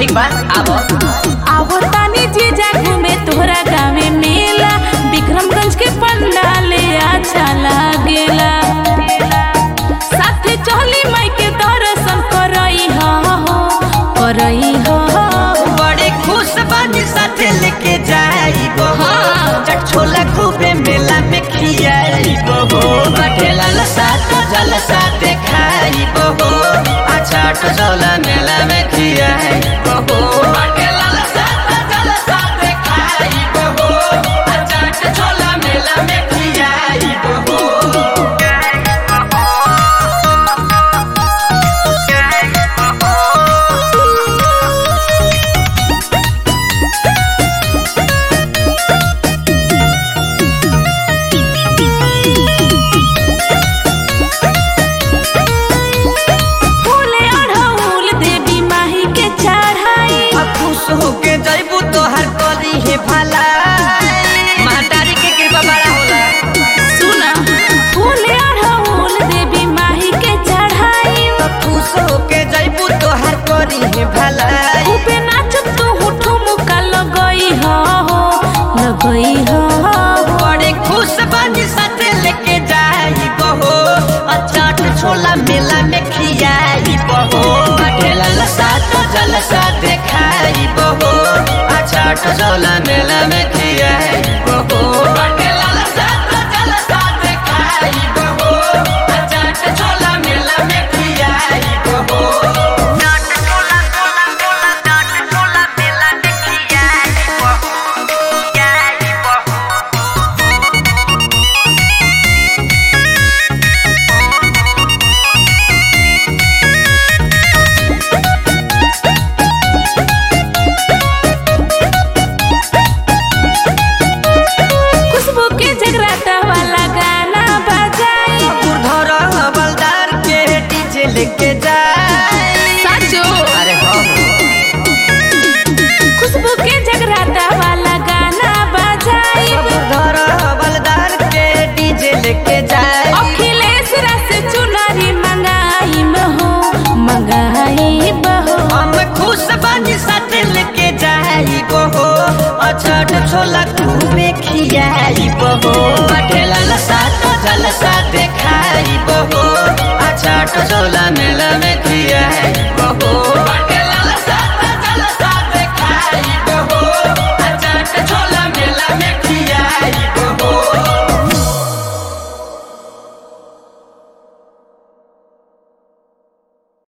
ठीक बा आवो तानी जीजा घूमे तोहरा गावे मेला विक्रमगंज के पंडाल अच्छा लागेला साथे चली माई के दर्शन करई हो बड़े खुश बानी साथे लेके जाइबो चट छोला खूबे मेला में खियाइबो बटेला लसात जलसा देखाइबो चाट छोला मेला में खियाइबो बटेला लसात जलसा देखाइबो चाट छोला मेला में खियाइबो होके जइबू तोहर करी हे भला महतारी के कृपा बड़ा होला सुना फूले अड़हुल देवी माही के चढ़ाई खुश होके जइबू तोहर करी हे भला ऊपे नाचब तू ठुमका लगई हो लगई